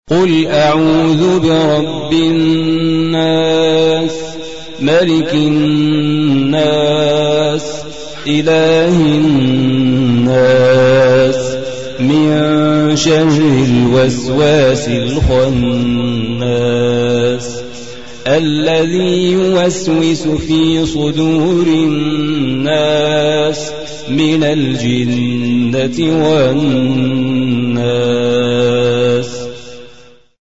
قل أعوذ برب الناس ملك الناس إله الناس من شر الوسواس الخناس الذي يوسوس في صدور الناس من الجنة والناس.